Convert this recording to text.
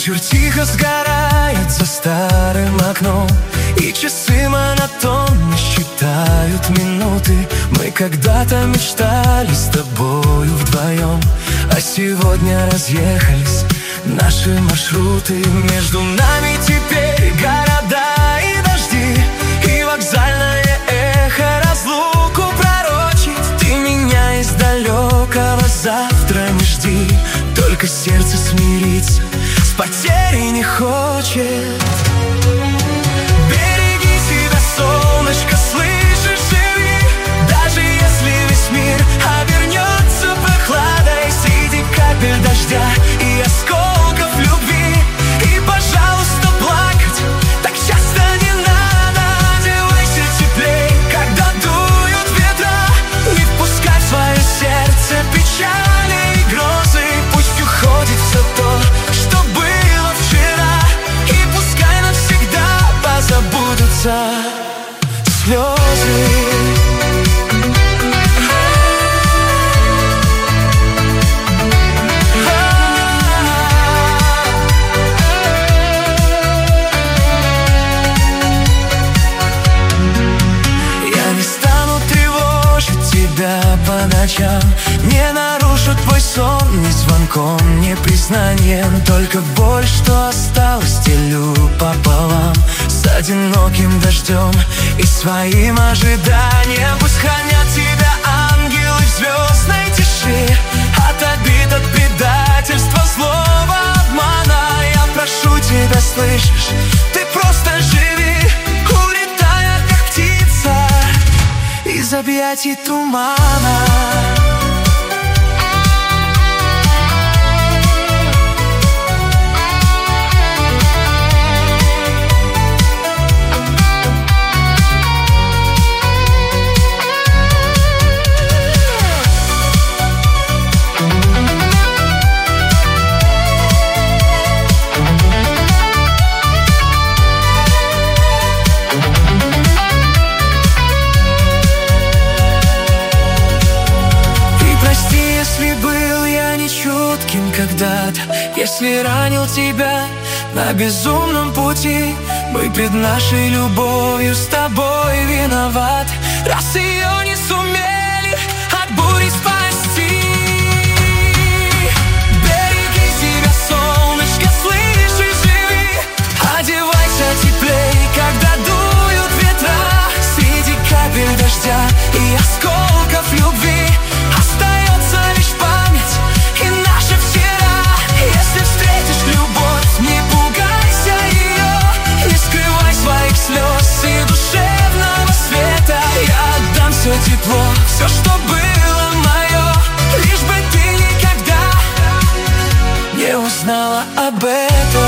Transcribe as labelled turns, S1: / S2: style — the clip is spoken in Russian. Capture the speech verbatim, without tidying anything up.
S1: Вечер тихо сгорает за старым окном, и часы монотонно считают минуты. Мы когда-то мечтали с тобою вдвоем, а сегодня разъехались наши маршруты. Между нами теперь города и дожди, и вокзальное эхо разлуку пророчит. Ты меня из далекого завтра не жди, только сердце смириться с потерей не хочет. Береги себя, солнышко, слышишь, живи, даже если весь мир обернется прохладой среди капель дождя и осколков любви. И, пожалуйста, плакать так часто не надо. Одевайся теплей, когда дуют ветра, не впускай в свое сердце печали и грозы. Пусть уходит все то, что было вчера, и пускай навсегда позабудутся слезы. По ночам не нарушу твой сон ни звонком, ни признанием. Только боль, что осталась, делю пополам с одиноким дождем и своим ожиданием. Пусть хранят тебя ангелы в звездной тиши от обид, от предательства, злого обмана. Я прошу тебя, слышишь, ты просто живи, улетая как птица из объятий тумана. Когда-то, если ранил тебя на безумном пути, мы пред нашей любовью с тобой виноват, раз ее не сумели от бури спасти. Береги себя, солнышко, слышишь, живи, одевайся теплей, когда дуют ветра, среди капель дождя и осколков любви. Остается лишь память и наша вчера. Если встретишь любовь, не пугайся ее, не скрывай своих слез и душевного света. Я отдам все тепло, все, что было мое, лишь бы ты никогда не узнала об этом.